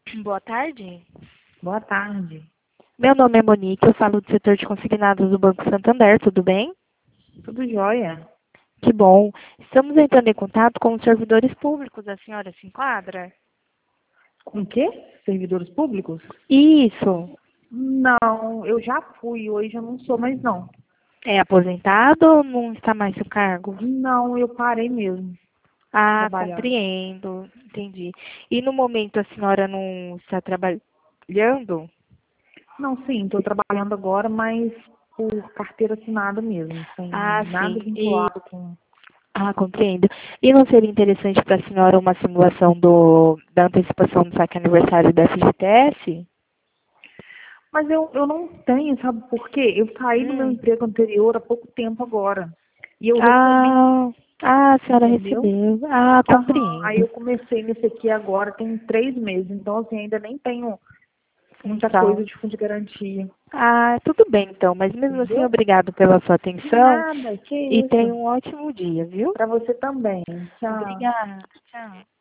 Boa tarde. Boa tarde. Meu nome é Monique, eu falo do setor de consignados do Banco Santander, tudo bem? Tudo jóia? Que bom. Estamos entrando em contato com os servidores públicos, a senhora se enquadra? Com o quê? Servidores públicos? Isso. Não, eu já fui, hoje eu não sou mais não. É aposentado ou não está mais no cargo? Não, eu parei mesmo de Ah, trabalhar. compreendo, entendi. E no momento a senhora não está trabalhando? Não, sim, estou trabalhando agora, mas por carteira assinada mesmo, sem Ah, nada sim. E vinculado com... compreendo. E não seria interessante para a senhora uma simulação da antecipação do saque aniversário da FGTS? Mas eu não tenho, sabe por quê? Eu saí do meu Hum. emprego anterior há pouco tempo agora. E eu recebi, Ah, a senhora entendeu? recebeu. Ah, Aham, aí compreendo. eu comecei nesse aqui agora, tem 3 meses, então assim, ainda nem tenho muita Função. coisa de fundo de garantia. Ah, tudo bem então, mas mesmo assim, Entendeu? obrigado pela sua De atenção nada, que e isso. tenha um ótimo dia, viu? Para você também. Tchau. Obrigada. Tchau.